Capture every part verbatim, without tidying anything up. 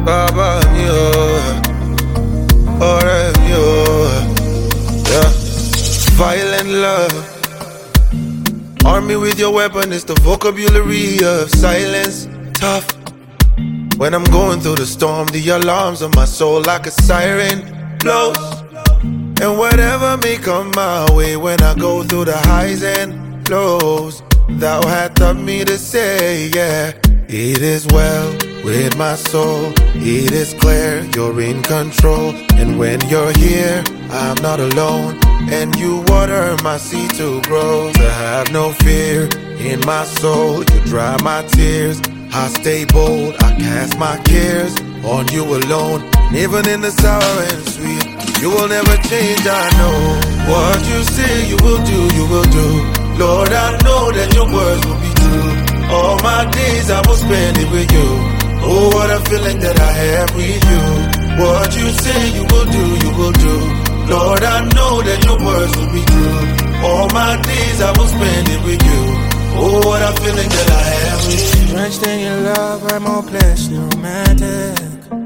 Baba mi o, ọ̀rẹ́ mi o, yeah. Violent love. Arm me with your weapon, it's the vocabulary of silence. Tough. When I'm going through the storm, the alarms of my soul like a siren blows. And whatever may come my way when I go through the highs and lows, thou hast taught me to say, yeah, it is well with my soul. It is clear you're in control. And when you're here, I'm not alone. And you water my seed to grow. To have no fear in my soul, you dry my tears. I stay bold, I cast my cares on you alone. Even in the sour and sweet, you will never change, I know. What you say you will do, you will do. Lord, I know that your words will be true. All my days I will spend it with you. Oh, what a feeling that I have with you. What you say you will do, you will do. Lord, I know that your words will be true. All my days I will spend it with you. Oh, what a feeling that I have with you. Drenched in your love, I'm more blessed and romantic.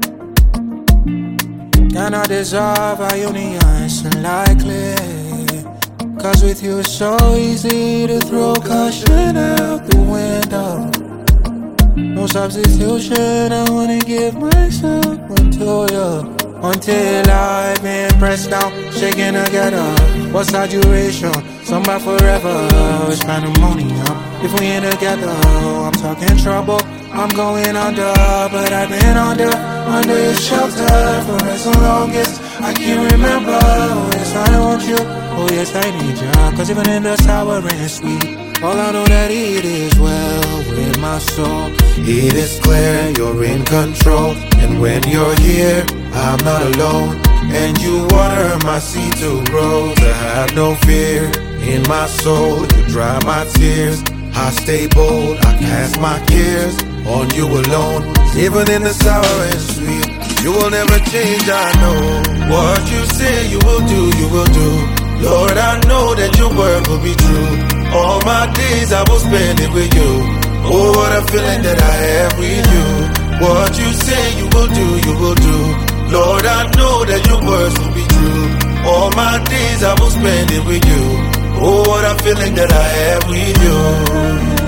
Cannot dissolve our union, it's unlikely. Cause with you it's so easy to throw caution out the window. No substitution, I wanna give myself unto you. Until I've been pressed down, shaking together. What's our duration? Somebody forever. It's pandemonium. If we ain't together, I'm talking trouble. I'm going under, but I've been under, under your shelter for as long as I can remember. Oh yes, I want you. Oh yes, I need you. Cause even in the sour and sweet, all I know that it is well with my soul. It is clear you're in control. And when you're here, I'm not alone. And you water my seed to grow. To have no fear in my soul, you dry my tears. I stay bold, I cast my cares on you alone. Even in the sour and sweet, you will never change, I know. What you say you will do, you will do. Lord, I know that your word will be true. All my days I will spend it with you. Oh, what a feeling that I have with you. What you say you will do, you will do. Lord, I know that your words will be true. All my days I will spend it with you. Oh, what a feeling that I have with you.